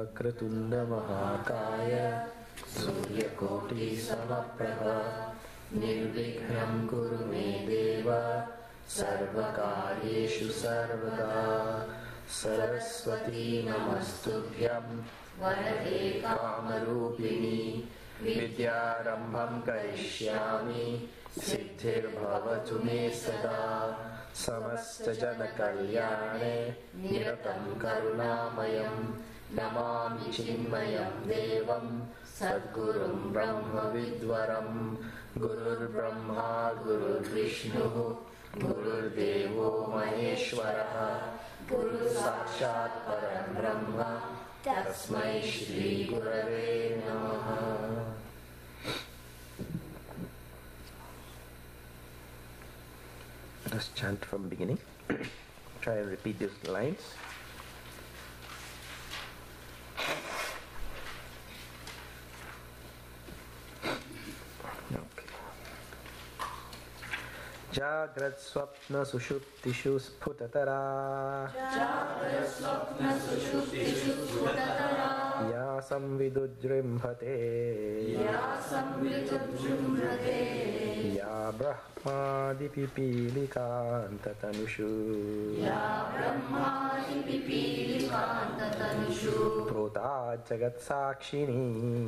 वक्रतुण्डमहाकाय सूर्यकोटिसमप्रभा निर्विघ्नं कुरु मे देव सर्वकार्येषु सर्वदा सरस्वती नमस्तुभ्यं वरदे कामरूपिणी विद्यारम्भं करिष्यामि सिद्धिर्भवतु मे सदा समस्तजनकल्याणे निरतं करुणामयं नमामि चिन्मयं देवं सद्गुरुं ब्रह्मविद्वरं गुरुर्ब्रह्मा गुरुर्विष्णुः गुरुर्देवो महेश्वरः गुरुसाक्षात् परं ब्रह्म तस्मै श्री गुरवे नमः. Let's chant from beginning. Try and repeat these lines. Jagrat swapna sushuptishu sphutatara ya samvidujrimhate ya brahmadipipilikantatanushu prota jagat sakshini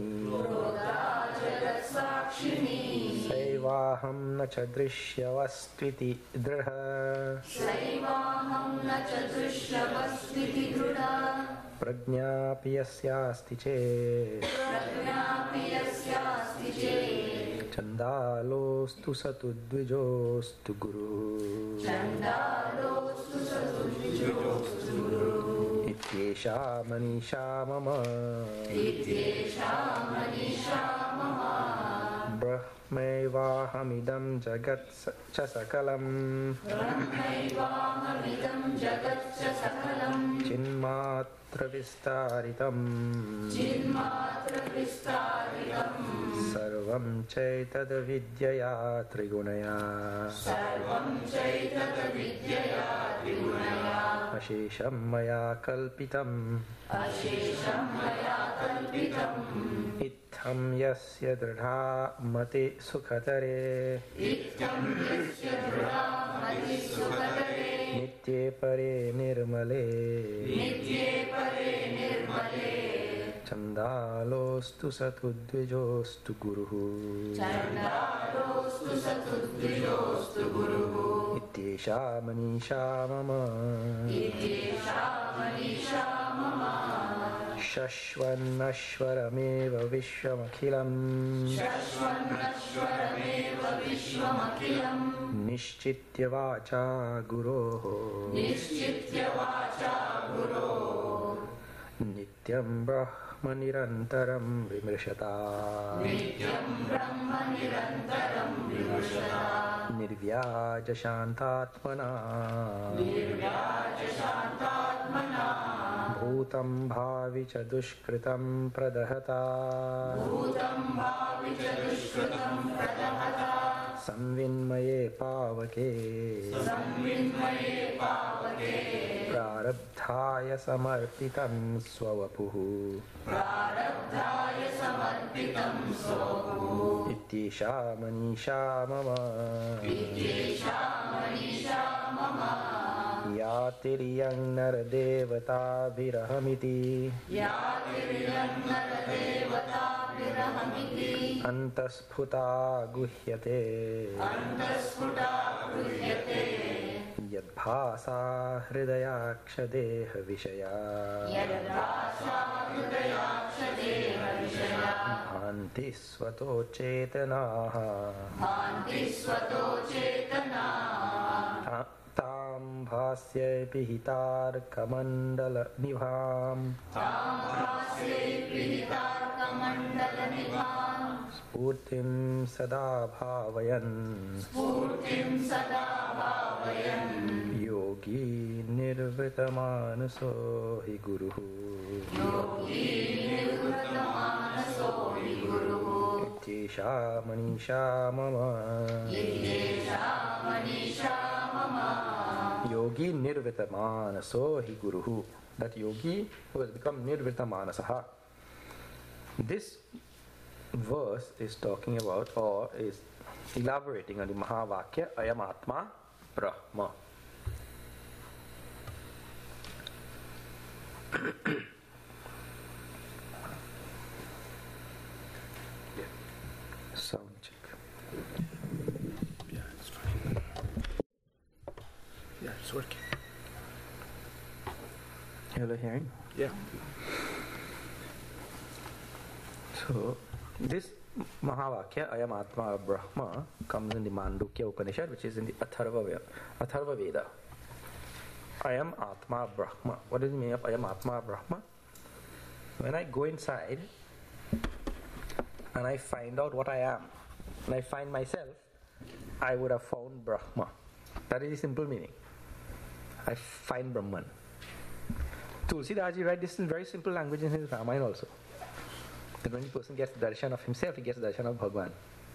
Saivaham na cha drishyavastviti dridha Prajnapi yasyasti chet Chandalostu satudvijostu guru Ityesha manisha mama Brahmaivahamidam jagat cha sakalam Chinmatra vistaritam Sarvam chaitad vidyaya trigunaya Ashesham maya kalpitam Itham yasya dridha mati sukhatare Nitye pare nirmale Chandalostu satudvijostu guruhu Ityesha manisha mama Shashvanashvarameva vishwamakhilam Nishchitya vacha guroho Nityam brahma nirantaram vimrishata Nirvyaja shantatmana Bhutam bhavi cha dushkritam pradahata Samvinmaye pavake Prarabdhaya samarpitam swavapuhu Ityesha manisha mama Yatiriyang naradevata virahamiti Antasphuta guhyate Yadbhasa hridayakshadeha vishaya Bhanti svato chetanaha Tam bhasya pihitar kamandala nibham Spurtim sada bhavayan Yogi nirvitamanaso hi guruhu Ityesha manisha mama Yogi nirvitamanaso hi guruhu that yogi who has become nirvrita manasaha. This verse is talking about, or is elaborating on the Mahavakya Ayam Atma Brahma. Sound check. Yeah, it's fine. Yeah, it's working. Hello, hearing? Yeah. So, this Mahavakya Ayam Atma Brahma comes in the Mandukya Upanishad, which is in the Atharva Veda. Ayam Atma Brahma. What does it mean of Ayam Atma Brahma? When I go inside and I find out what I am, and I find myself, I would have found Brahma. That is the simple meaning. I find Brahman. Tulsidaji writes this in very simple language in his Ramayana also. That when a person gets darshan of himself, he gets darshan of Bhagwan.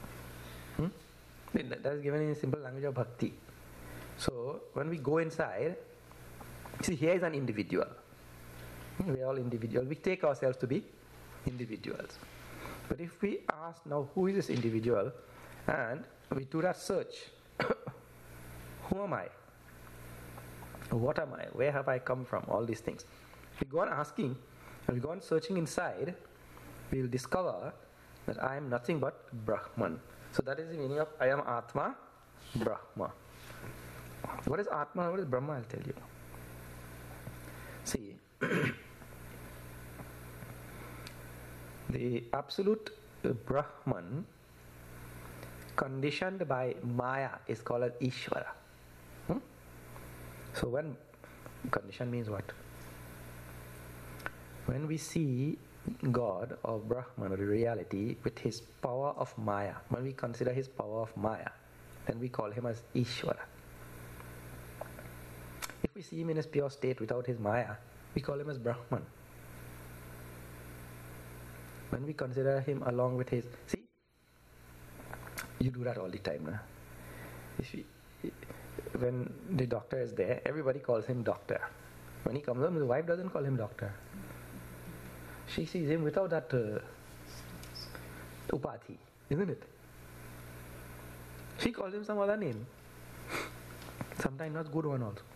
That is given in simple language of bhakti. So, when we go inside, see, here is an individual. We are all individual. We take ourselves to be individuals. But if we ask now, who is this individual? And we do that search. Who am I? What am I? Where have I come from? All these things. We go on asking, and we go on searching inside, we will discover that I am nothing but Brahman. So that is the meaning of I am Atma Brahma. What is Atma? What is Brahma? I'll tell you. See, the absolute Brahman conditioned by Maya is called as Ishvara. So when condition means what? When we see God or Brahman or the reality with his power of Maya, when we consider his power of Maya, then we call him as Ishvara. If we see him in his pure state without his Maya, we call him as Brahman. When we consider him along with his... See, you do that all the time. Nah? When the doctor is there, everybody calls him doctor. When he comes home, his wife doesn't call him doctor. She sees him without that upati, isn't it? She calls him some other name. Sometimes not good one also.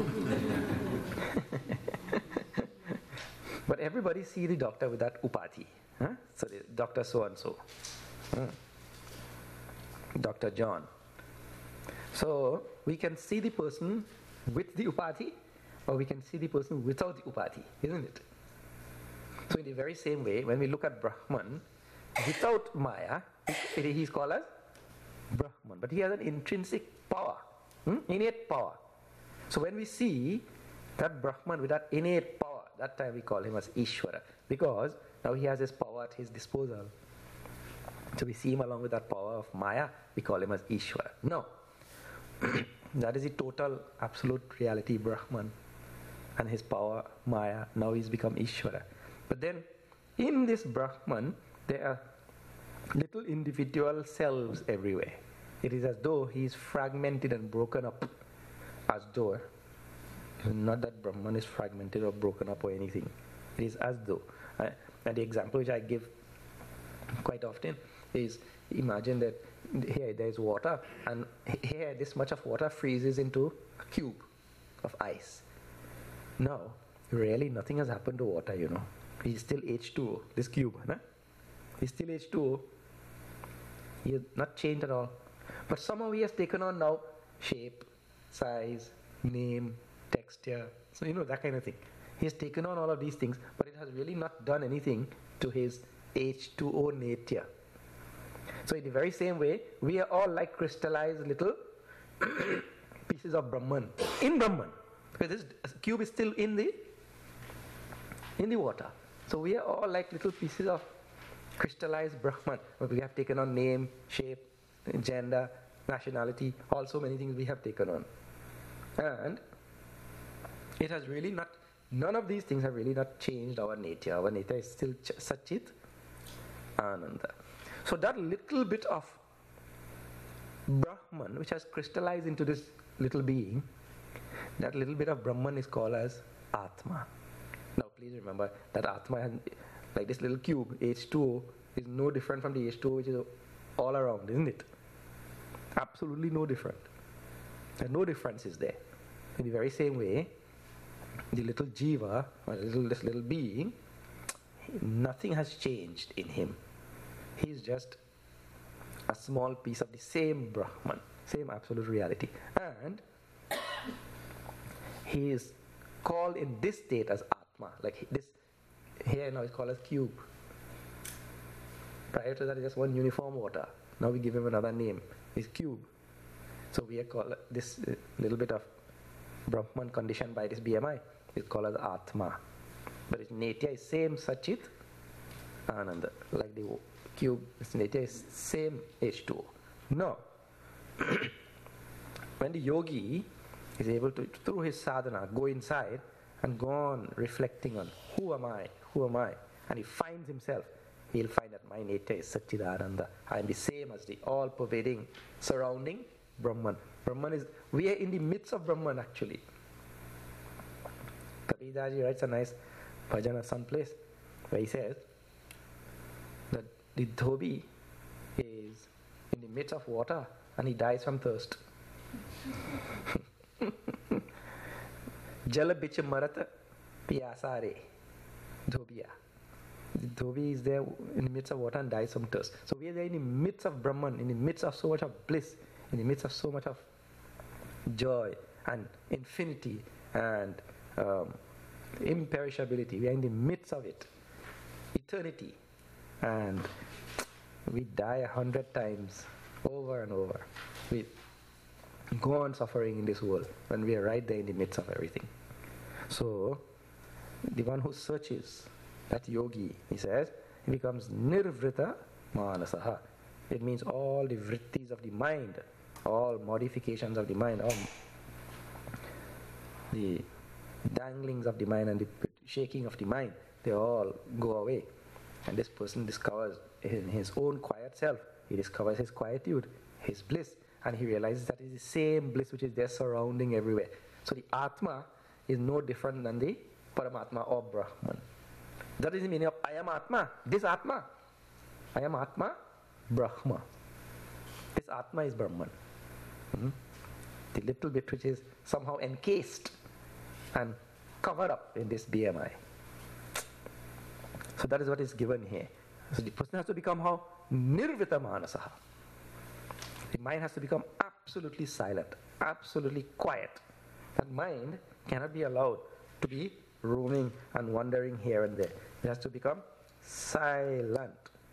But everybody see the doctor with that upati. So the doctor so and so. Dr. John. So we can see the person with the upati, or we can see the person without the upati, isn't it? So in the very same way, when we look at Brahman, without Maya, he's called as Brahman. But he has an intrinsic power, innate power. So when we see that Brahman with that innate power, that time we call him as Ishvara, because now he has his power at his disposal. So we see him along with that power of Maya, we call him as Ishvara. No. That is the total absolute reality Brahman, and his power Maya. Now he's become Ishvara. But then in this Brahman there are little individual selves everywhere. It is as though he is fragmented and broken up, as though. Not that Brahman is fragmented or broken up or anything. It is as though. And the example which I give quite often is, imagine that here there is water, and here this much of water freezes into a cube of ice. Now, really nothing has happened to water, you know. It's still H2O, this cube. It's still H2O. He has not changed at all. But somehow he has taken on now shape, size, name, texture. So, you know, that kind of thing. He has taken on all of these things, but it has really not done anything to his H2O nature. So in the very same way, we are all like crystallized little pieces of Brahman, in Brahman. Because this cube is still in the water. So we are all like little pieces of crystallized Brahman. We have taken on name, shape, gender, nationality, all so many things we have taken on. And it has really not, none of these things have really not changed our nature. Our nature is still Satchit Ananda. So that little bit of Brahman which has crystallized into this little being, that little bit of Brahman is called as Atma. please remember that Atma has, like this little cube, H2O, is no different from the H2O which is all around, isn't it? Absolutely no different. And no difference is there. In the very same way, the little jiva, or this little being, nothing has changed in him. He is just a small piece of the same Brahman, same absolute reality. And he is called in this state as Atma, like this here now is called as cube. Prior to that, it's just one uniform water. Now we give him another name, it's cube. So we are called this little bit of Brahman conditioned by this BMI is called as Atma. But its nature is same Sachit Ananda, like the cube, its nature is same H2O. Now, when the yogi is able to, through his sadhana, go inside and go on reflecting on who am I, and he finds himself, he'll find that my nature is Satchidananda. I am the same as the all-pervading, surrounding Brahman. Brahman is, we are in the midst of Brahman actually. Kabirdaji writes a nice bhajan at some place where he says that the dhobi is in the midst of water and he dies from thirst. Jala bicha marata piyasare dhobiya. The dhobi is there in the midst of water and dies from thirst. So we are there in the midst of Brahman, in the midst of so much of bliss, in the midst of so much of joy and infinity and imperishability. We are in the midst of it, eternity, and we die 100 times over and over. We go on suffering in this world when we are right there in the midst of everything. So the one who searches, that yogi, he says, he becomes nirvrita manasaha. It means all the vrittis of the mind, all modifications of the mind, all the danglings of the mind and the shaking of the mind, they all go away. And this person discovers in his own quiet self, he discovers his quietude, his bliss, and he realizes that it is the same bliss which is there surrounding everywhere. So the Atma is no different than the Paramatma or Brahman. That is the meaning of I am Atma, this Atma. I am Atma, Brahma. This Atma is Brahman. The little bit which is somehow encased and covered up in this BMI. So that is what is given here. So the person has to become how? Nirvita manasaha. The mind has to become absolutely silent, absolutely quiet. That mind cannot be allowed to be roaming and wandering here and there. It has to become silent.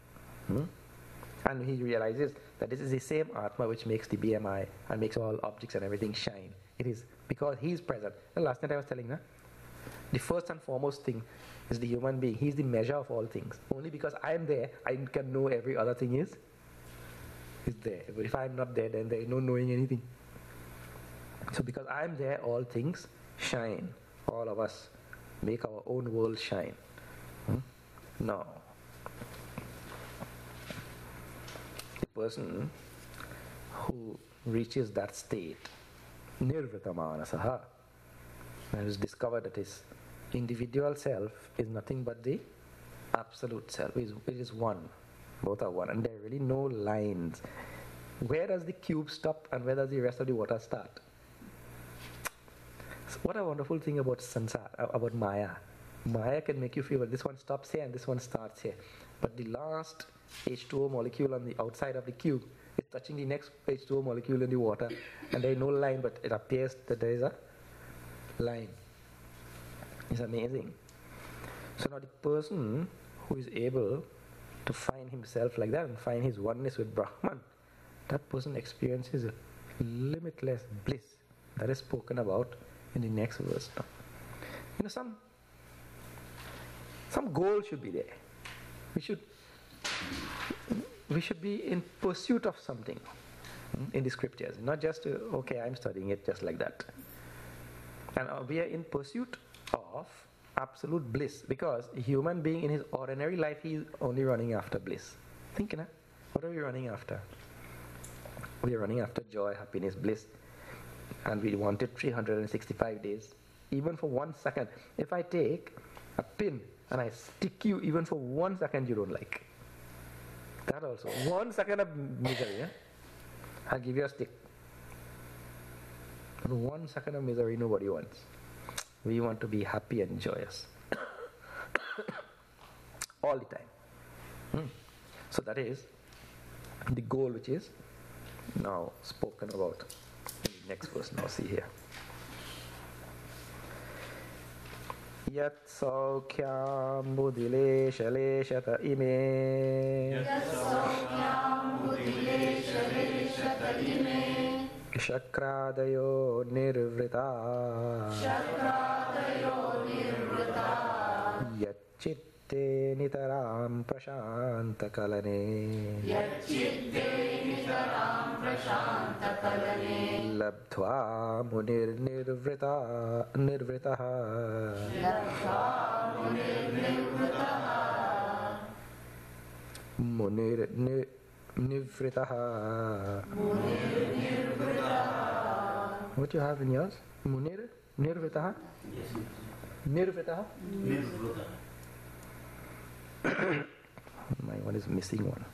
And he realizes that this is the same Atma which makes the BMI and makes all objects and everything shine. It is because he is present. And last night I was telling you, the first and foremost thing is the human being. He is the measure of all things. Only because I am there, I can know every other thing is there. But if I am not there, then there is no knowing anything. So because I am there, all things shine. All of us make our own world shine. Now, the person who reaches that state, nirvrita manasaha, and has discovered that his individual self is nothing but the absolute self. It is one. Both are one. And there are really no lines. Where does the cube stop and where does the rest of the water start? So what a wonderful thing about sansar, about Maya. Maya can make you feel that this one stops here and this one starts here. But the last H2O molecule on the outside of the cube is touching the next H2O molecule in the water. And there is no line, but it appears that there is a line. It's amazing. So now the person who is able to find himself like that and find his oneness with Brahman, that person experiences limitless bliss. That is spoken about in the next verse now. Some goal should be there. We should be in pursuit of something in the scriptures, not just okay, I'm studying it just like that. And we are in pursuit of absolute bliss, because a human being in his ordinary life, he is only running after bliss. Think, what are we running after? We are running after joy, happiness, bliss, and we want it 365 days, even for 1 second. If I take a pin and I stick you even for 1 second you don't like. That also. 1 second of misery, yeah? I'll give you a stick. But 1 second of misery nobody wants. We want to be happy and joyous. All the time. So that is the goal which is now spoken about in the next verse. Now see here. Yat saukyam buddhilesha leshata ime shakradayo nirvrita yat chitte nitaram prashanta kalane labdhva munir nirvritaha munir nivritaha. What you have in yours? Munir nirvritaha? Nirvritaha? My one is missing one.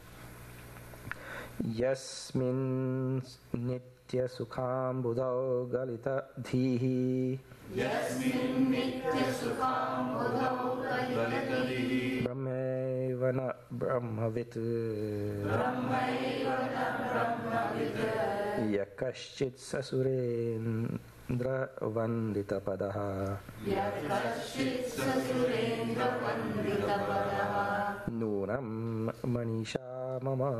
Yasmin nitya sukham buddhau galita dhihi brahmevana brahmavit yakaschit sasurendra vandita padaha nunam manisha mama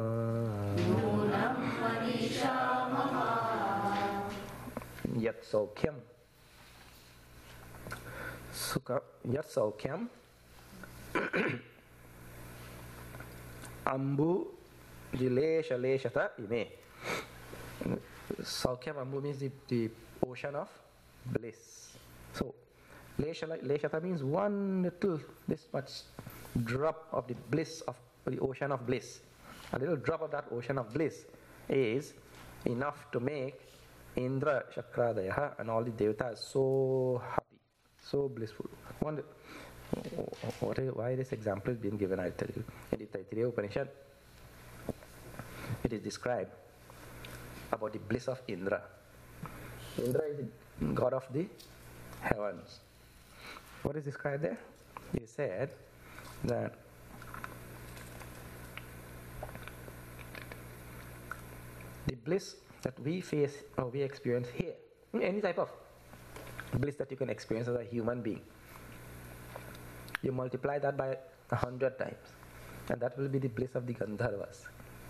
yat saukyam sukha yat saukyam ambu dilesha leshata ime. Saukyam ambu means the ocean of bliss. So leshata means one little, this much drop of the bliss of the ocean of bliss. A little drop of that ocean of bliss is enough to make Indra, Shakradaya and all the devatas so happy, so blissful. Wonder why this example is being given, I'll tell you. In the Taittiriya Upanishad, it is described about the bliss of Indra. Indra is the god of the heavens. What is described there? He said that the bliss that we face or we experience here, any type of bliss that you can experience as a human being, you multiply that by 100 times, and that will be the bliss of the Gandharvas.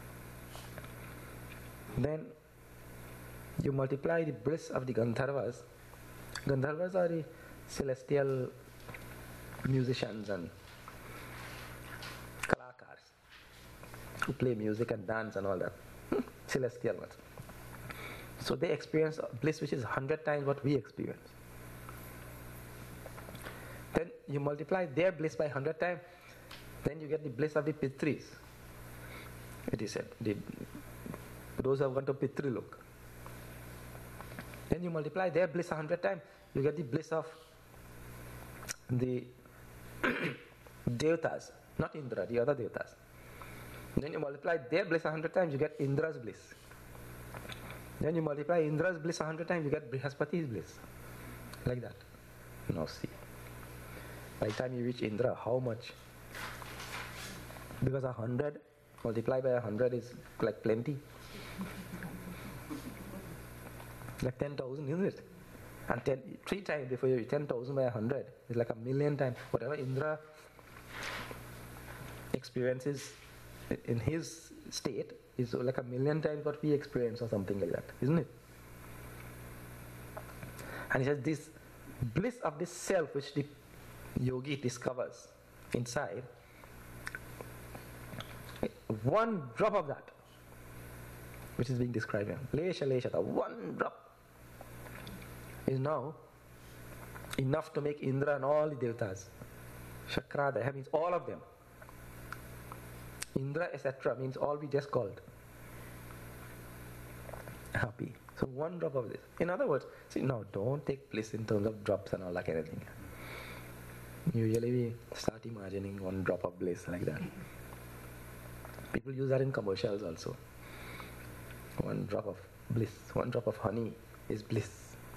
Then you multiply the bliss of the Gandharvas. Gandharvas are the celestial musicians and kalakars who play music and dance and all that. Celestial ones. So they experience bliss which is 100 times what we experience. Then you multiply their bliss by 100 times, then you get the bliss of the Pitris. It is said, those who have gone to Pitrilok. Then you multiply their bliss 100 times, you get the bliss of the Devatas, not Indra, the other Devatas. Then you multiply their bliss 100 times, you get Indra's bliss. Then you multiply Indra's bliss 100 times, you get Brihaspati's bliss. Like that. Now see. By the time you reach Indra, how much? Because 100 multiplied by 100 is like plenty. Like 10,000, isn't it? And 3 times before you reach 10,000 by 100 is like 1,000,000 times. Whatever Indra experiences in his state is like 1,000,000 times what we experience or something like that, isn't it? And he says this bliss of this self which the yogi discovers inside, one drop of that which is being described here, lesha leshata, one drop is now enough to make Indra and all the devatas, Shakradaya means all of them, Indra etc. means all we just called, happy. So one drop of this. In other words, see, now don't take bliss in terms of drops and all that kind of thing. Usually we start imagining one drop of bliss like that. People use that in commercials also. One drop of bliss, one drop of honey is bliss.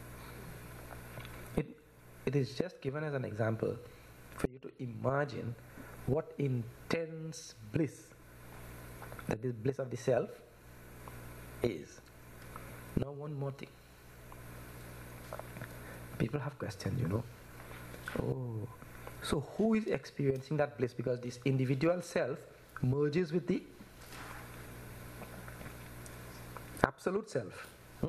It is just given as an example for you to imagine what intense bliss, that is bliss of the self, is. Now one more thing. People have questions, Oh, so who is experiencing that bliss? Because this individual self merges with the absolute self.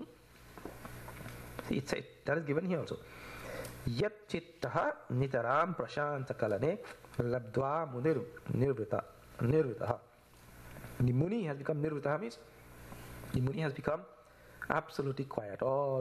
See, that is given here also. Yat chittaha nitaram prashanta kalane labdva munir nirvritaha. The Muni has become nirvritaha, means the Muni has become absolutely quiet.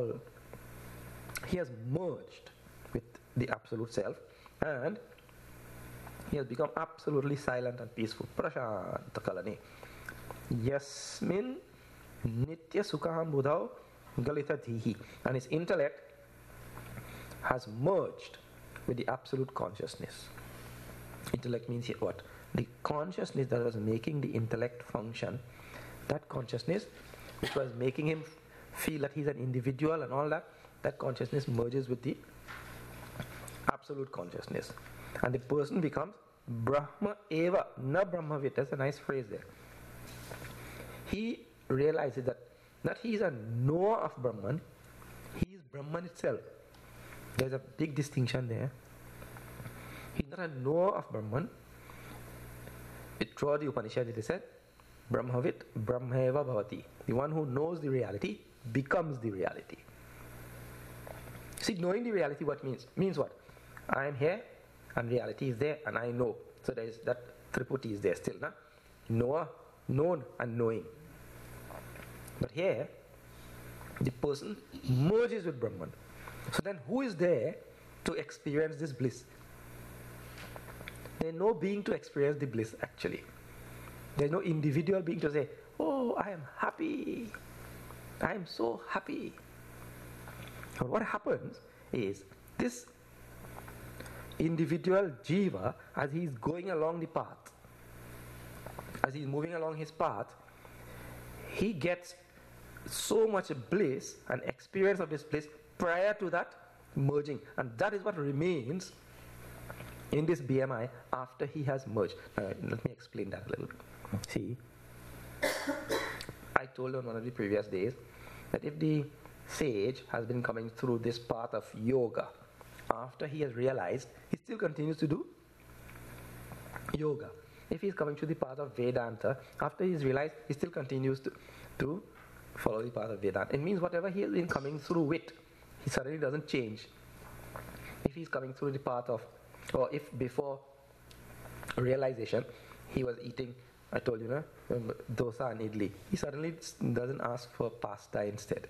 He has merged with the absolute self and he has become absolutely silent and peaceful. Prashanta kalane. Yasmin nitya sukham buddhau galita dhihi. And his intellect has merged with the absolute consciousness. Intellect means what? The consciousness that was making the intellect function, that consciousness which was making him feel that he's an individual and all that, that consciousness merges with the absolute consciousness. And the person becomes Brahma eva, na Brahmavit. That's a nice phrase there. He realizes that he is a knower of Brahman, he is Brahman itself. There's a big distinction there. He's not a knower of Brahman. Throughout the Upanishad it is said, Brahmavit Brahmaeva bhavati. The one who knows the reality becomes the reality. See, knowing the reality what means? Means what? I am here and reality is there and I know. So there is that triputi is there still. Na? Knower, known and knowing. But here, the person merges with Brahman. So then who is there to experience this bliss? There is no being to experience the bliss actually. There is no individual being to say, oh, I am happy. I am so happy. But what happens is this individual jiva, as he is going along the path, as he is moving along his path, he gets so much bliss and experience of this bliss prior to that merging, and that is what remains in this BMI after he has merged. Let me explain that a little bit. See, I told on one of the previous days that if the sage has been coming through this path of yoga, after he has realized, he still continues to do yoga. If he is coming through the path of Vedanta, after he has realized, he still continues to follow the path of Vedanta. It means whatever he has been coming through with, he suddenly doesn't change. If he is coming through the path of, or if before realization he was eating, I told you, dosa and idli, he suddenly doesn't ask for pasta instead.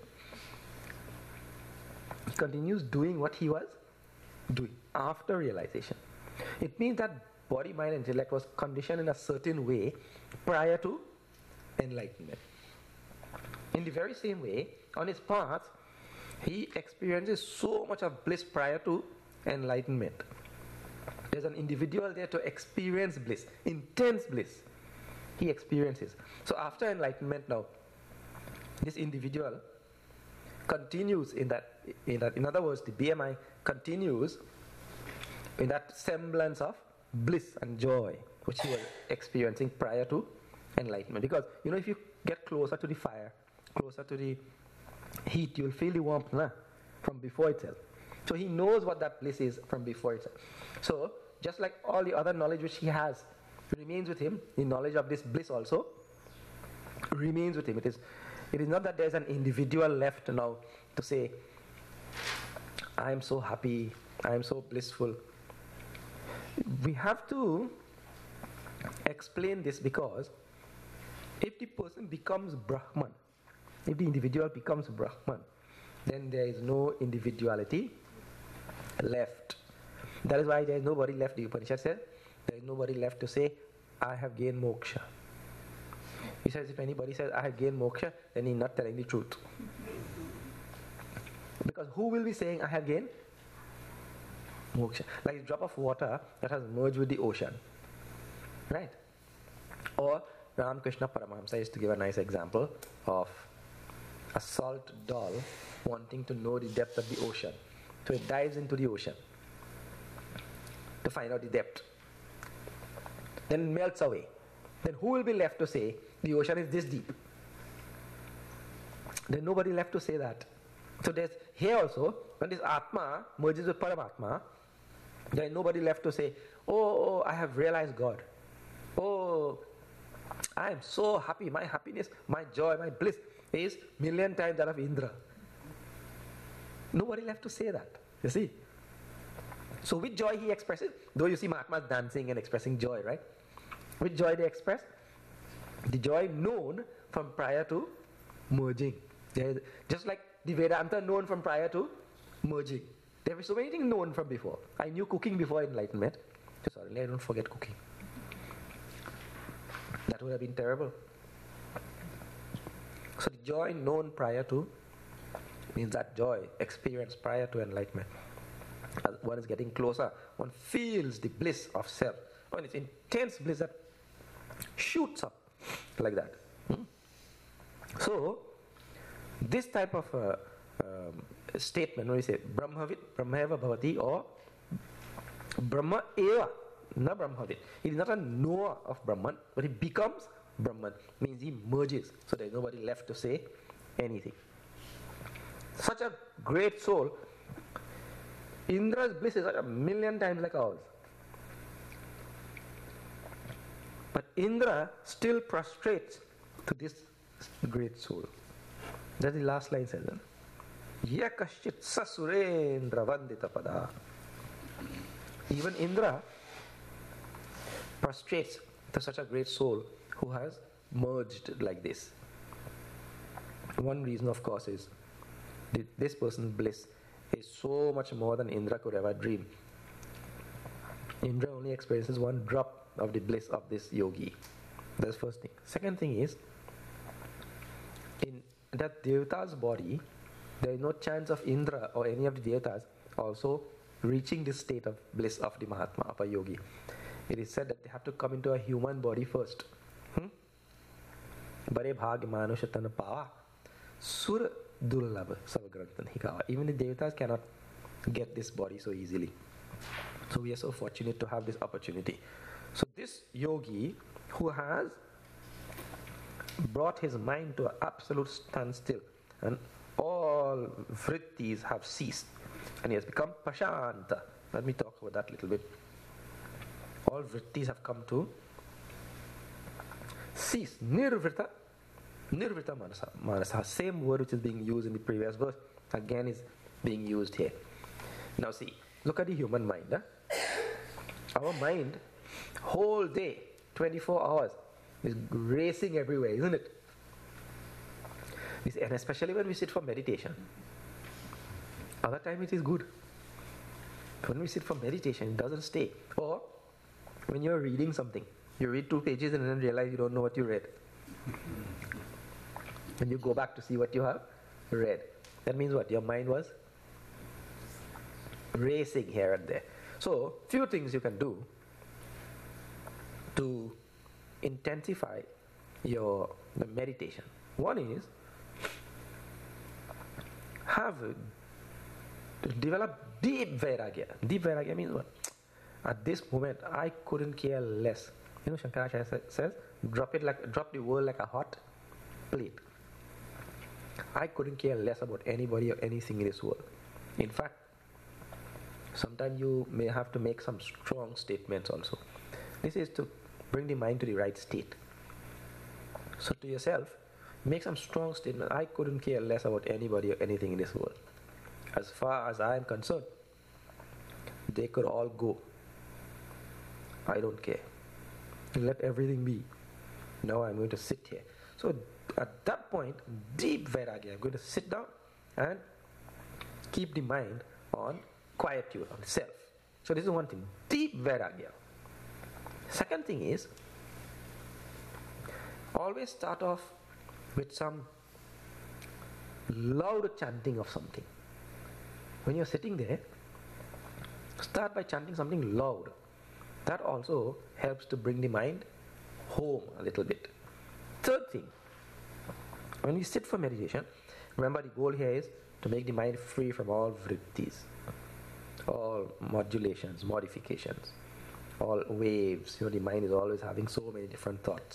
He continues doing what he was doing after realization. It means that body, mind, and intellect was conditioned in a certain way prior to enlightenment. In the very same way, on his path, he experiences so much of bliss prior to enlightenment. There's an individual there to experience bliss, intense bliss. He experiences. So after enlightenment now, this individual continues in that. In other words, the BMI continues in that semblance of bliss and joy which he was experiencing prior to enlightenment. Because if you get closer to the fire, closer to the heat, you'll feel the warmth from before itself. So he knows what that bliss is from before itself. So just like all the other knowledge which he has remains with him, the knowledge of this bliss also remains with him. It is not that there's an individual left now to say, I am so happy, I am so blissful. We have to explain this because if the person becomes Brahman, if the individual becomes Brahman, then there is no individuality left. That is why there is nobody left. The Upanishad says there is nobody left to say, I have gained moksha. He says if anybody says, I have gained moksha, then he's not telling the truth. Because who will be saying, I have gained Moksha. Like a drop of water that has merged with the ocean. Right? Or Ramakrishna Paramahamsa used to give a nice example of a salt doll wanting to know the depth of the ocean. So it dives into the ocean to find out the depth. Then melts away. Then who will be left to say the ocean is this deep? There's nobody left to say that. So there's here also, when this Atma merges with Paramatma, there is nobody left to say, oh, I have realized God. Oh, I am so happy. My happiness, my joy, my bliss is million times that of Indra. Nobody left to say that. You see? So with joy he expresses, though you see Mahatmas dancing and expressing joy, right? With joy they express the joy known from prior to merging. Just like the Vedanta known from prior to merging. There were so many things known from before. I knew cooking before enlightenment. So sorry, I don't forget cooking. That would have been terrible. So the joy known prior to means that joy experienced prior to enlightenment. As one is getting closer, one feels the bliss of self. When it's intense bliss that shoots up like that. So this type of statement, when we say Brahmavit, Brahmeva Bhavati, or Brahma Eva, not Brahmavit. He is not a knower of Brahman, but he becomes Brahman. Means he merges. So there is nobody left to say anything. Such a great soul. Indra's bliss is like a million times like ours. But Indra still prostrates to this great soul. That's the last line says. Yakashchit sasurendra vandita pada. Even Indra prostrates to such a great soul who has merged like this. One reason, of course, is this person's bliss is so much more than Indra could ever dream. Indra only experiences one drop of the bliss of this yogi. That's the first thing. Second thing is, in that Devata's body, there is no chance of Indra or any of the Devatas also reaching this state of bliss of the Mahatma, of a yogi. It is said that they have to come into a human body first. Bare bhag manusha tan pava sur durlabh savagrantan hikawa. Even the Devatas cannot get this body so easily. So we are so fortunate to have this opportunity. So this yogi who has brought his mind to an absolute standstill and all vrittis have ceased and he has become pashanta. Let me talk about that a little bit. All vrittis have come to cease. Nirvrita manasa. Same word which is being used in the previous verse again is being used here. Now see, look at the human mind. Our mind, whole day, 24 hours, is racing everywhere, isn't it? And especially when we sit for meditation. Other time it is good. When we sit for meditation, it doesn't stay. Or when you're reading something, you read 2 pages and then realize you don't know what you read. And you go back to see what you have read. That means what? Your mind was racing here and there. So, few things you can do to intensify the meditation. One is develop deep vairagya. Deep vairagya means what? At this moment, I couldn't care less. You know, Shankaracharya says, drop the world like a hot plate. I couldn't care less about anybody or anything in this world. In fact, sometimes you may have to make some strong statements also. This is to bring the mind to the right state. So to yourself, make some strong statement. I couldn't care less about anybody or anything in this world. As far as I am concerned, they could all go. I don't care. Let everything be. Now I'm going to sit here. So at that point, deep vairagya, I'm going to sit down and keep the mind on quietude, on self. So this is one thing, deep vairagya. Second thing is, always start off with some loud chanting of something. When you're sitting there, Start by chanting something loud. That also helps to bring the mind home a little bit. Third thing, when we sit for meditation, remember the goal here is to make the mind free from all vrittis, all modulations, modifications, all waves. The mind is always having so many different thoughts.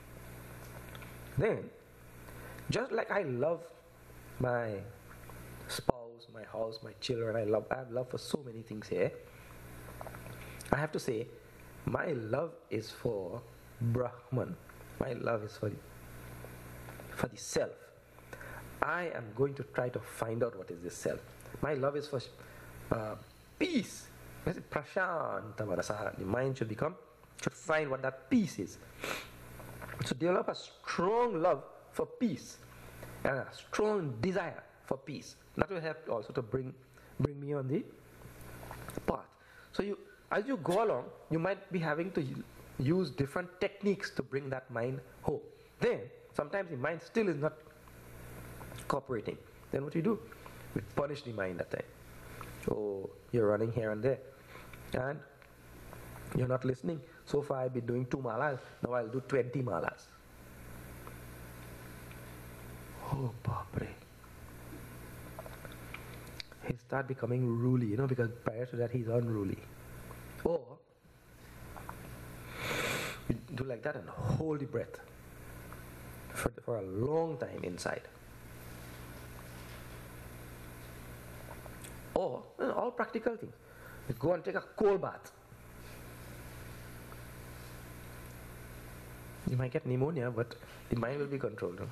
Then, just like I love my spouse, my house, my children, I have love for so many things here, I have to say, my love is for Brahman. My love is for the self. I am going to try to find out what is this self. My love is for peace. Prashanta manasaha. The mind should find what that peace is. So develop a strong love for peace and a strong desire for peace. That will help also to bring me on the path. So as you go along, you might be having to use different techniques to bring that mind home. Then sometimes the mind still is not cooperating. Then what do? We punish the mind that time. Oh, you're running here and there, and you're not listening. So far I've been doing 2 malas, now I'll do 20 malas. Oh, Bapre. He'll start becoming ruly, because prior to that he's unruly. Or you do like that and hold the breath for a long time inside. Or all practical things. You go and take a cold bath. You might get pneumonia, but the mind will be controlled.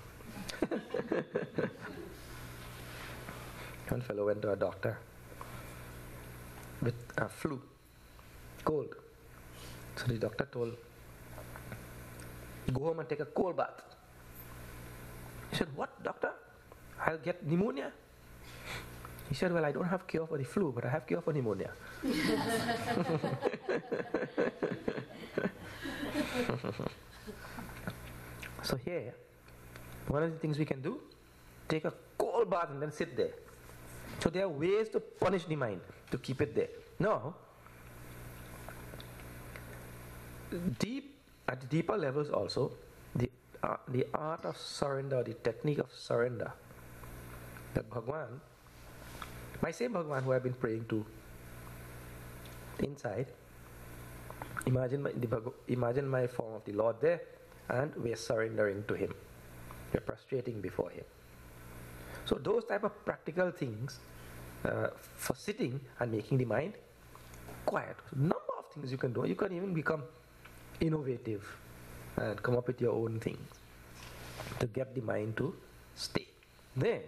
One fellow went to a doctor with a flu, cold. So the doctor told, go home and take a cold bath. He said, what, doctor? I'll get pneumonia. He said, well, I don't have cure for the flu, but I have cure for pneumonia. So here, one of the things we can do, take a cold bath and then sit there. So there are ways to punish the mind, to keep it there. Now, at the deeper levels also, the art of surrender, the technique of surrender, that Bhagwan, my same Bhagwan who I've been praying to inside, imagine my form of the Lord there, and we are surrendering to Him. We are prostrating before Him. So those type of practical things for sitting and making the mind quiet. Number of things you can do. You can even become innovative and come up with your own things to get the mind to stay. Then,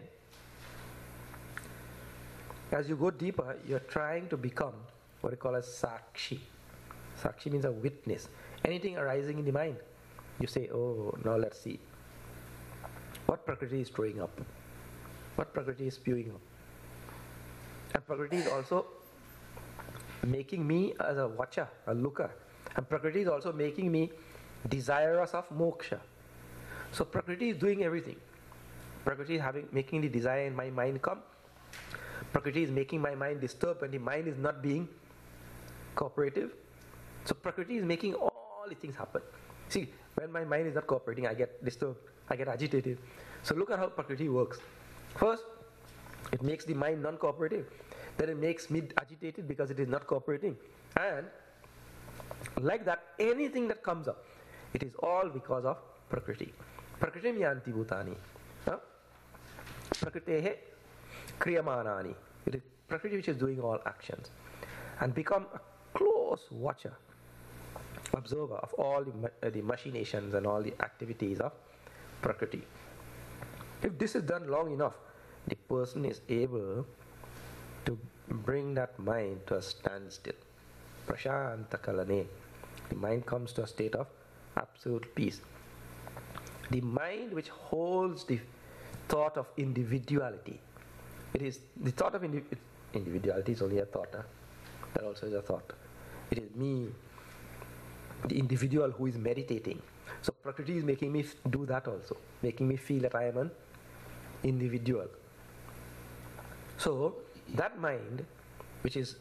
as you go deeper, you're trying to become what we call as Sakshi. Sakshi means a witness. Anything arising in the mind, you say, oh, now let's see. What Prakriti is throwing up? What Prakriti is spewing up? And Prakriti is also making me as a watcher, a looker. And Prakriti is also making me desirous of moksha. So Prakriti is doing everything. Prakriti is making the desire in my mind come. Prakriti is making my mind disturbed when the mind is not being cooperative. So Prakriti is making all the things happen. See, when my mind is not cooperating, I get disturbed, I get agitated. So look at how Prakriti works. First, it makes the mind non-cooperative. Then it makes me agitated because it is not cooperating. And like that, anything that comes up, it is all because of Prakriti. Prakriti yanti bhutani. Prakritehe kriyamanani. It is Prakriti which is doing all actions. And become a close watcher, observer of all the machinations and all the activities of Prakriti. If this is done long enough, the person is able to bring that mind to a standstill. Prashanta kalane. The mind comes to a state of absolute peace. The mind which holds the thought of individuality. It is the thought of individuality is only a thought. That also is a thought. It is me, the individual who is meditating. So Prakriti is making me do that also, making me feel that I am an individual. So that mind, which is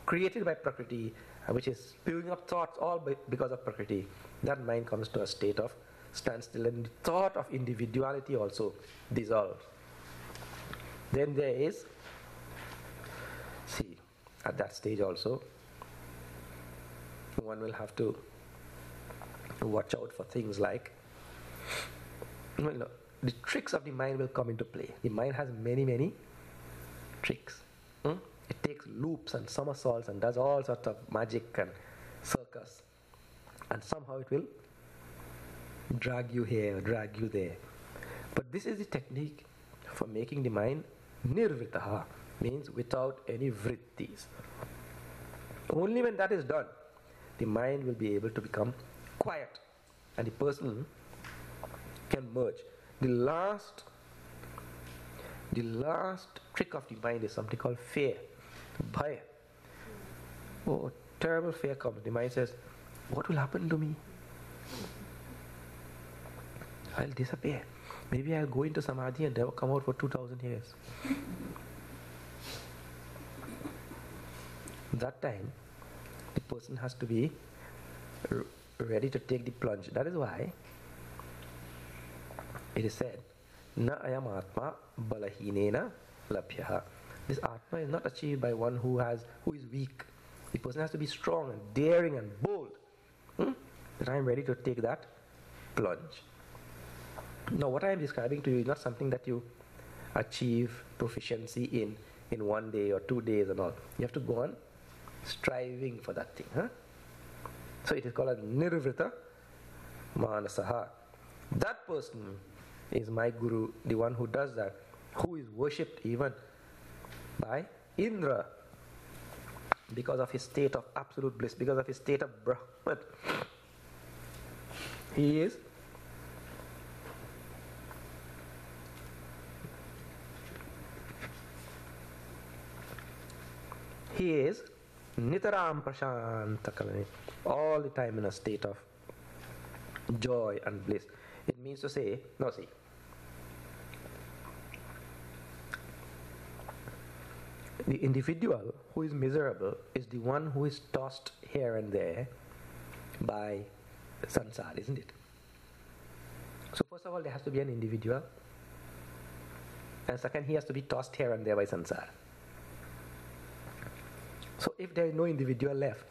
created by Prakriti, which is spewing up thoughts all because of Prakriti, that mind comes to a state of standstill, and the thought of individuality also dissolves. Then there is, see, at that stage also, one will have to watch out for things like, the tricks of the mind will come into play. The mind has many tricks. It takes loops and somersaults and does all sorts of magic and circus, and somehow it will drag you here, drag you there. But this is the technique for making the mind nirvritaha, means without any vrittis. Only when that is done, the mind will be able to become quiet, and the person can merge. The last trick of the mind is something called fear, bhaya. Oh, terrible fear comes. The mind says, what will happen to me? I'll disappear. Maybe I'll go into samadhi and never come out for 2000 years. That time, the person has to be ready to take the plunge. That is why it is said, Na ayam atma balahinena labhyaha. This atma is not achieved by one who is weak. The person has to be strong and daring and bold. That I am ready to take that plunge. Now, what I am describing to you is not something that you achieve proficiency in 1 day or 2 days and all. You have to go on striving for that thing. So it is called a nirvrita manasaha. That person is my guru, the one who does that, who is worshipped even by Indra because of his state of absolute bliss, because of his state of Brahman. He is Nitaram Prashantakalani, all the time in a state of joy and bliss. It means to say, no, see, the individual who is miserable is the one who is tossed here and there by sansar, isn't it? So first of all, there has to be an individual, and second, he has to be tossed here and there by sansar. So if there is no individual left,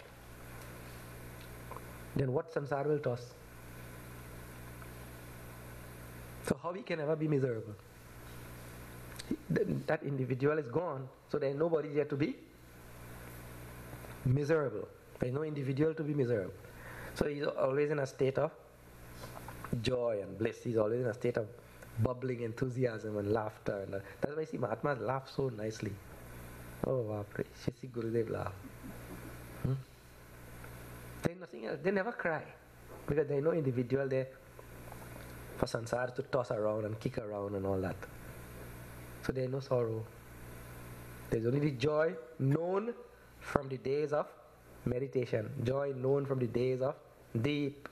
then what samsara will toss? So how we can ever be miserable? That individual is gone, so there is nobody there to be miserable. There is no individual to be miserable. So he is always in a state of joy and bliss. He is always in a state of bubbling enthusiasm and laughter. And that's why you see Mahatmas laugh so nicely. Oh, Vapre, Shri Gurudev laugh. There is nothing else. They never cry because there is no individual there for sansar to toss around and kick around and all that. So there is no sorrow. There is only the joy known from the days of meditation, joy known from the days of deep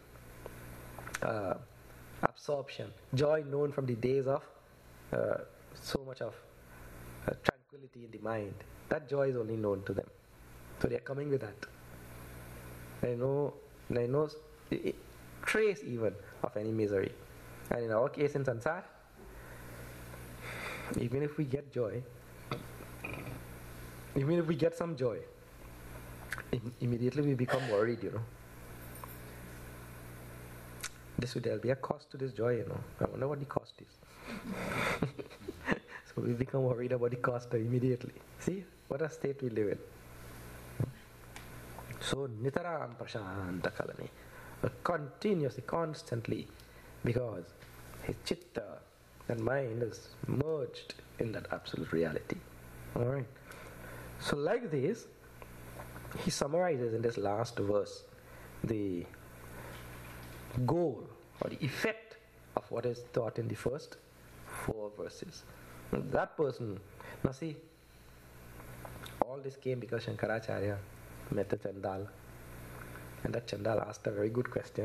absorption, joy known from the days of so much of tranquility in the mind. That joy is only known to them. So they are coming with that. There is no trace even of any misery. And in our case in sansar, even if we get joy, even if we get some joy, immediately we become worried, There'll be a cost to this joy, I wonder what the cost is. So we become worried about the cost immediately. See what a state we live in. So nitaram prashanta kalani, continuously, constantly, because his chitta, that mind, is merged in that absolute reality. Alright. So like this, he summarizes in this last verse the goal or the effect of what is taught in the first 4 verses. That person, now see, all this came because Shankaracharya met a Chandal, and that Chandal asked a very good question.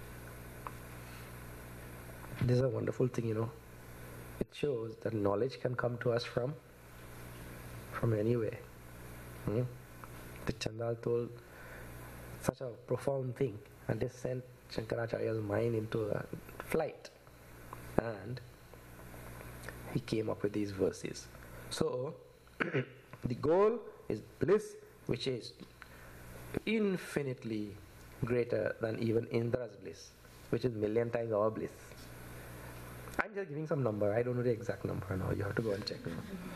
This is a wonderful thing, It shows that knowledge can come to us from anywhere. the Chandal told such a profound thing, and this sent Shankaracharya's mind into a flight, and he came up with these verses. So the goal is bliss, which is infinitely greater than even Indra's bliss, which is million times our bliss. I'm just giving some number. I don't know the exact number now. You have to go and check.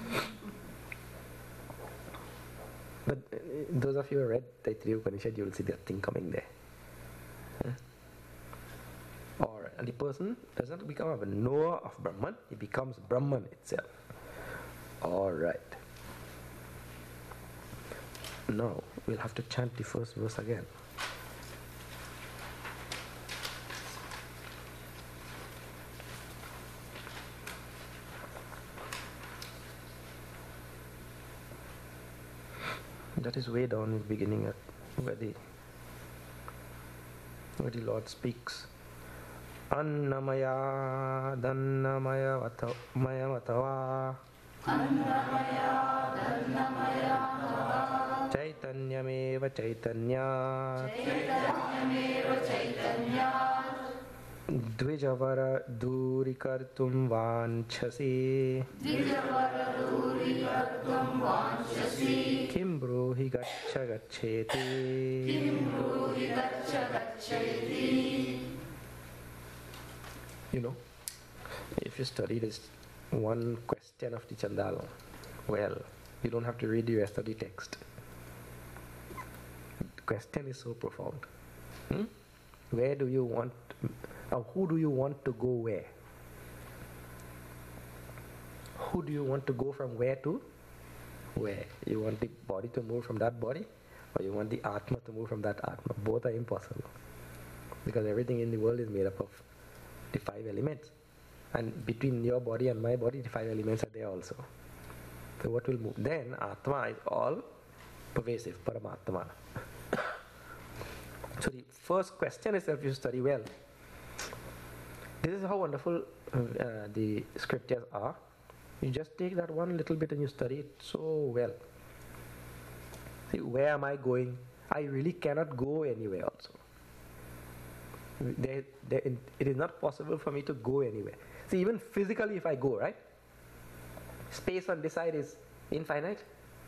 But those of you who read Taittiriya Upanishad, you will see that thing coming there. Or and the person doesn't become a knower of Brahman, he becomes Brahman itself. Alright. Now we'll have to chant the first verse again. That is way down in the beginning at where the Lord speaks. Annamaya Dannamaya Maya Vatava Chaitanyameva Chaitanya Dvijavara Durikartum Vanchasi Kim Bruhi Gaccha Gaccheti. You know, if you study this one question of the Chandala, well, you don't have to read the rest of the text. The question is so profound. Where do you want, or who do you want to go where? Who do you want to go from where to where? You want the body to move from that body, or you want the Atma to move from that Atma? Both are impossible. Because everything in the world is made up of the 5 elements. And between your body and my body, the 5 elements are there also. So what will move? Then Atma is all pervasive, Paramatma. So the first question itself you study well. This is how wonderful the scriptures are. You just take that one little bit and you study it so well. See, where am I going? I really cannot go anywhere also. It is not possible for me to go anywhere. See, even physically if I go, right? Space on this side is infinite.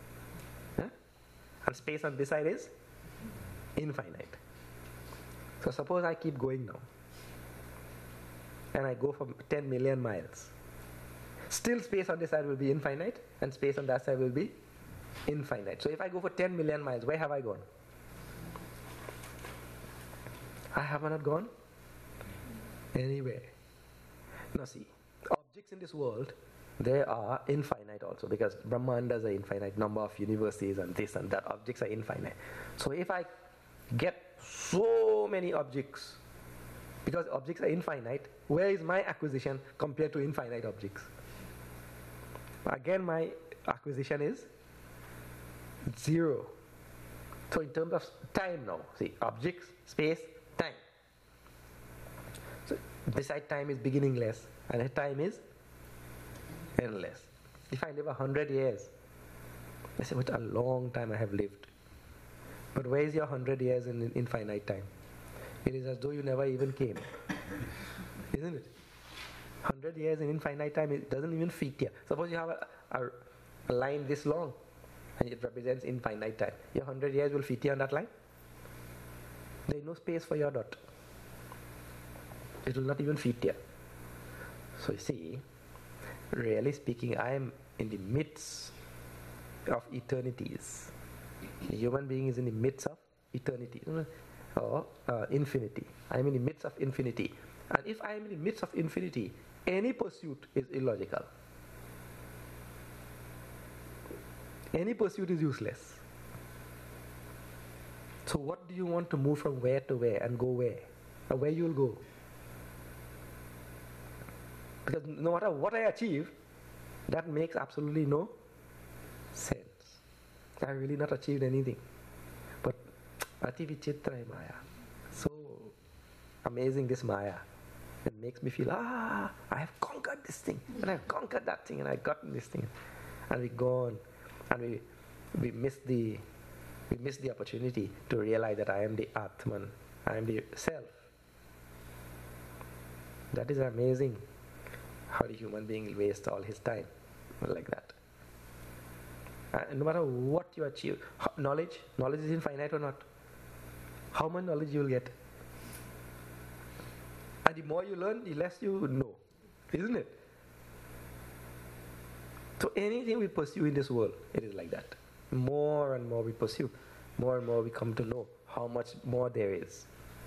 And space on this side is infinite. So suppose I keep going now. And I go for 10 million miles. Still space on this side will be infinite and space on that side will be infinite. So if I go for 10 million miles, where have I gone? I have not gone anywhere. Now see, objects in this world, they are infinite also, because Brahmandas are infinite number of universes and this and that. Objects are infinite. So if I get so many objects, because objects are infinite, where is my acquisition compared to infinite objects? Again, my acquisition is 0. So in terms of time now, see, objects, space, time. So beside time is beginningless and time is endless. If I live 100 years, I say, what a long time I have lived. But where is your 100 years in infinite time? It is as though you never even came. Isn't it? 100 years in infinite time, it doesn't even fit here. Suppose you have a line this long and it represents infinite time. Your 100 years will fit here on that line? There is no space for your dot. It will not even fit here. So you see, really speaking, I am in the midst of eternities. The human being is in the midst of eternity or infinity. I am in the midst of infinity. And if I am in the midst of infinity, any pursuit is illogical. Any pursuit is useless. So what do you want to move from where to where and go where? Or where you will go? Because no matter what I achieve, that makes absolutely no sense. I have really not achieved anything. But Ati Vichitra Maya. So amazing this Maya. It makes me feel, I have conquered this thing, and I've conquered that thing, and I've gotten this thing. And we go on, and we miss the We miss the opportunity to realize that I am the Atman, I am the self. That is amazing how the human being wastes all his time like that. And no matter what you achieve, knowledge is infinite or not. How much knowledge you will get? And the more you learn, the less you know, isn't it? So anything we pursue in this world, it is like that. More and more we pursue, more and more we come to know how much more there is.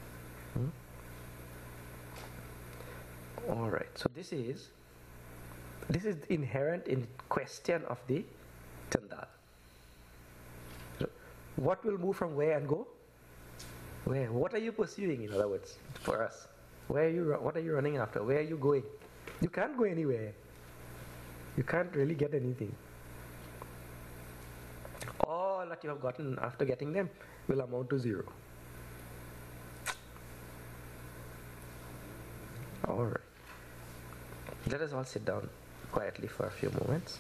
All right. So this is inherent in question of the Chandal. So what will move from where and go? Where? What are you pursuing, in other words, for us? What are you running after? Where are you going? You can't go anywhere. You can't really get anything. All that you have gotten after getting them will amount to zero. All right. Let us all sit down quietly for a few moments.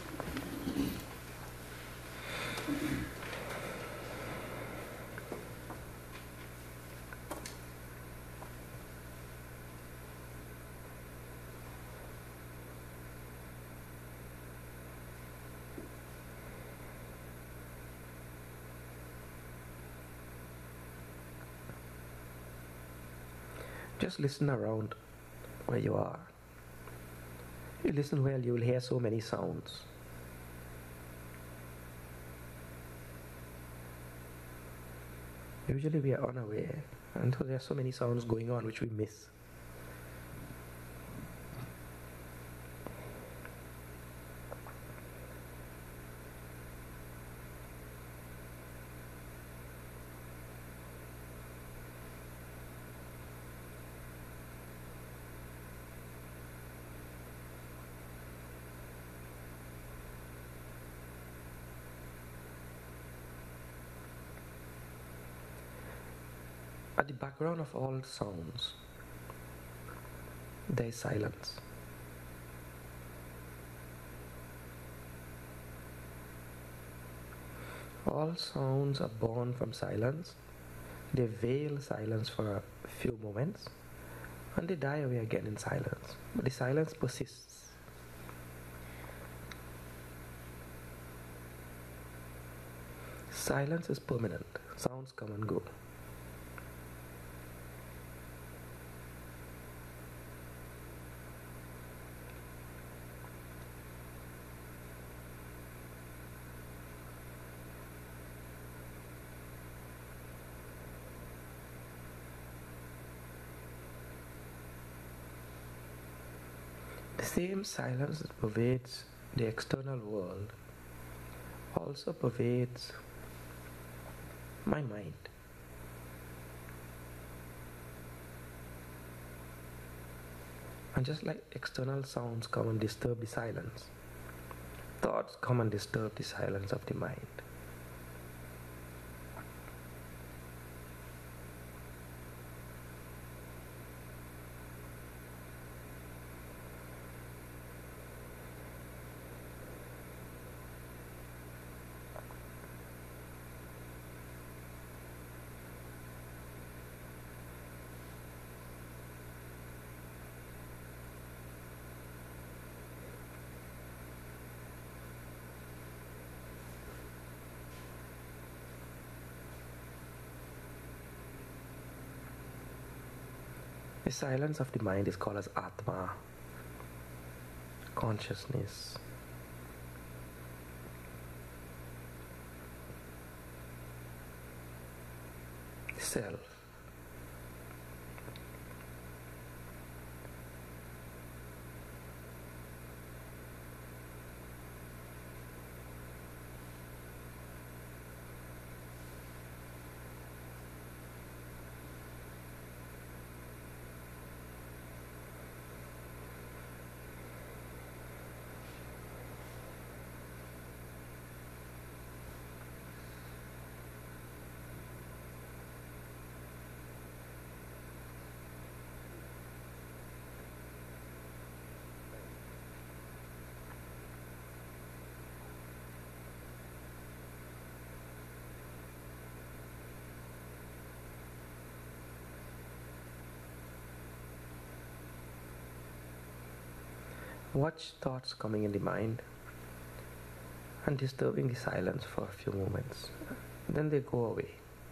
Just listen around where you are. You listen well, you will hear so many sounds. Usually we are unaware, and so there are so many sounds going on which we miss. At the background of all sounds, there is silence. All sounds are born from silence. They veil silence for a few moments and they die away again in silence. But the silence persists. Silence is permanent. Sounds come and go. The same silence that pervades the external world also pervades my mind. And just like external sounds come and disturb the silence, thoughts come and disturb the silence of the mind. The silence of the mind is called as Atma, consciousness. Self. Watch thoughts coming in the mind and disturbing the silence for a few moments. Then they go away.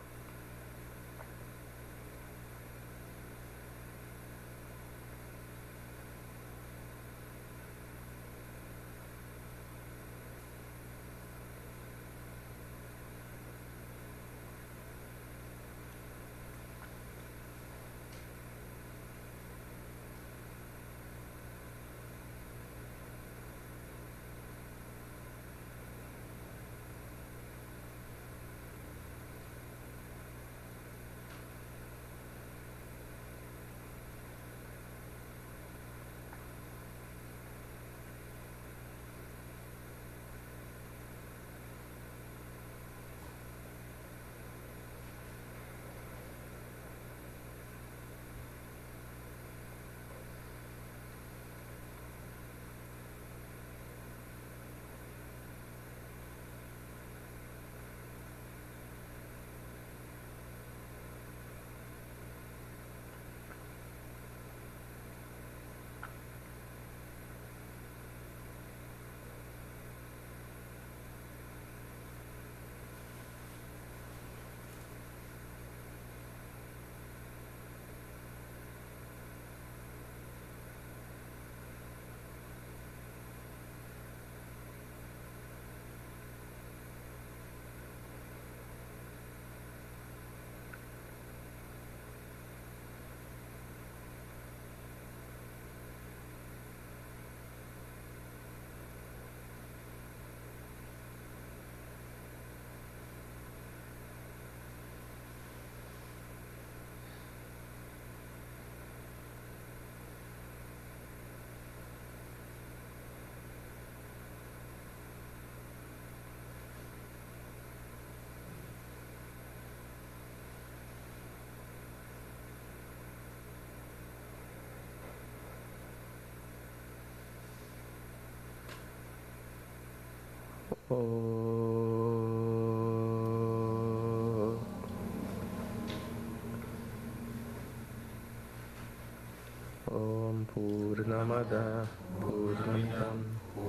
Om Purnamada Purnamidam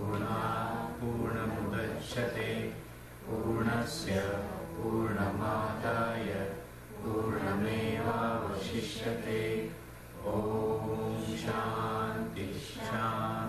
Purnat Purnamudachyate Purnasya Purnamadaya Purnameva Vashishyate Om Shanti Shanti